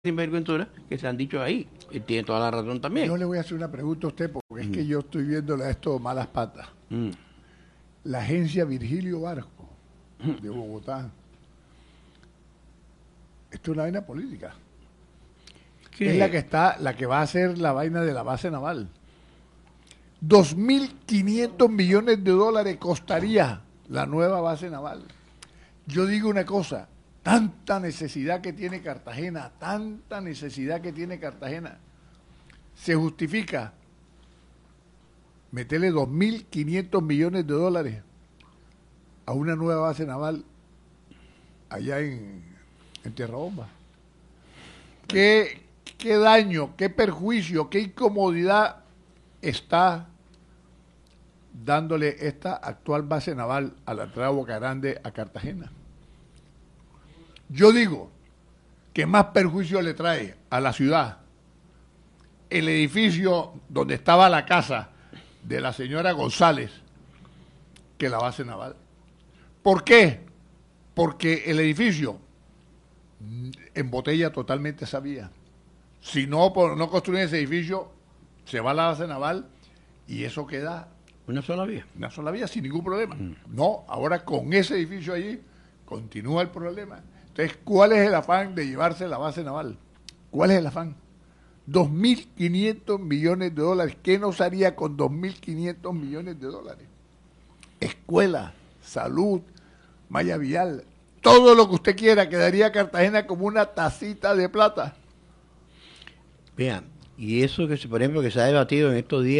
sinvergüenza que se han dicho ahí. Y tiene toda la razón también. Yo le voy a hacer una pregunta a usted, porque es que yo estoy viéndole a esto malas patas. La agencia Virgilio Barco de Bogotá, esto es una vaina política. ¿Qué? Es la que va a hacer la vaina de la base naval. 2.500 millones de dólares costaría la nueva base naval. Yo digo una cosa, tanta necesidad que tiene Cartagena, se justifica meterle 2.500 millones de dólares a una nueva base naval allá en Tierra Bomba. ¿Qué daño, qué perjuicio, qué incomodidad está dándole esta actual base naval a la entrada de Boca Grande a Cartagena? Yo digo que más perjuicio le trae a la ciudad el edificio donde estaba la casa de la señora González que la base naval. ¿Por qué? Porque el edificio embotella totalmente esa vía. Si no construyen ese edificio, se va a la base naval y eso queda Una sola vía. una sola vía sin ningún problema. No, ahora con ese edificio allí continúa el problema. Entonces, ¿cuál es el afán de llevarse la base naval? ¿Cuál es el afán? 2.500 millones de dólares. ¿Qué nos haría con 2.500 millones de dólares? Escuela, salud, malla vial, todo lo que usted quiera, quedaría Cartagena como una tacita de plata. Vean, y eso que, por ejemplo, que se ha debatido en estos días.